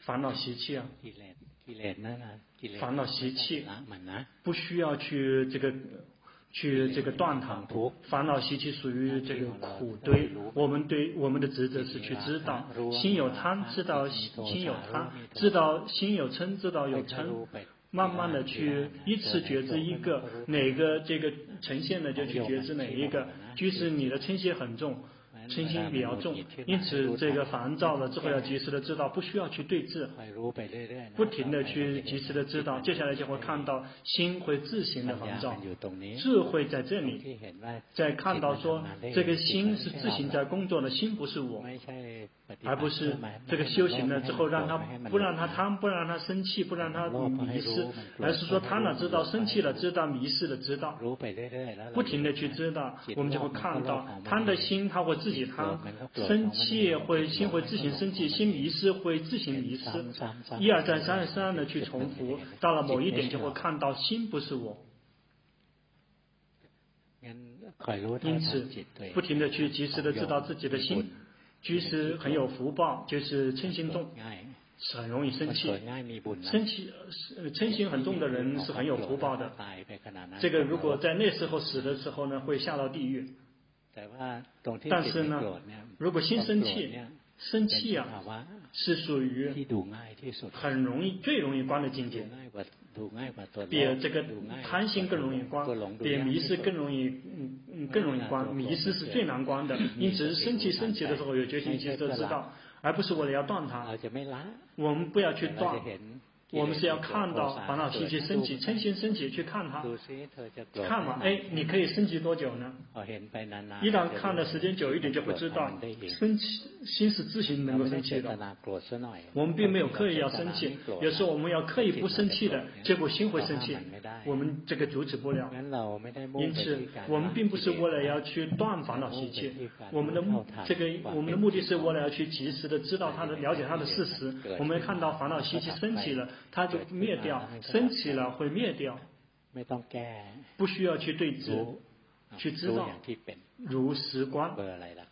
烦恼习气啊，烦恼习气不需要去这个断它。烦恼习气属于这个苦堆，我们的职责是去知道心有贪，知道心有贪，知道心有嗔，知道有嗔，慢慢的去依次觉知一个，哪个这个呈现的就去觉知哪一个。即使你的嗔心很重，嗔心比较重，因此这个烦躁了之后要及时的知道，不需要去对治，不停的去及时的知道，接下来就会看到心会自行的烦躁，智慧在这里，在看到说这个心是自行在工作的，心不是我，而不是这个修行了之后不让他贪，不让他生气，不让他迷失，而是说贪了知道，生气了知道，迷失了知道，不停的去知道，我们就会看到贪的心它会自己贪，生气心会自行生气，心迷失会自行迷失，一而再三而三的去重复，到了某一点就会看到心不是我。因此不停的去及时的知道自己的心，即使很有福报，就是嗔心重，是很容易生气，嗔心很重的人是很有福报的。这个如果在那时候死的时候呢，会下到地狱。但是呢，如果心生气啊，是属于很容易最容易观的境界，比这个贪心更容易观，比迷失更容易观，迷失是最难观的。因此生气的时候有决心及时的知道，而不是为了要断它，我们不要去断，我们是要看到烦恼习气升起，嗔心升起，去看它，看嘛，你可以升起多久呢？一旦看的时间久一点，就会知道生气心是自行能够生气的。我们并没有刻意要生气，有时候我们要刻意不生气的，结果心会生气，我们这个阻止不了。因此，我们并不是为了要去断烦恼习气，我们的目的是为了要去及时的知道它的了解它的事实。我们看到烦恼习气升起了，它就灭掉，升起了会灭掉，不需要去对治，去知道如实观。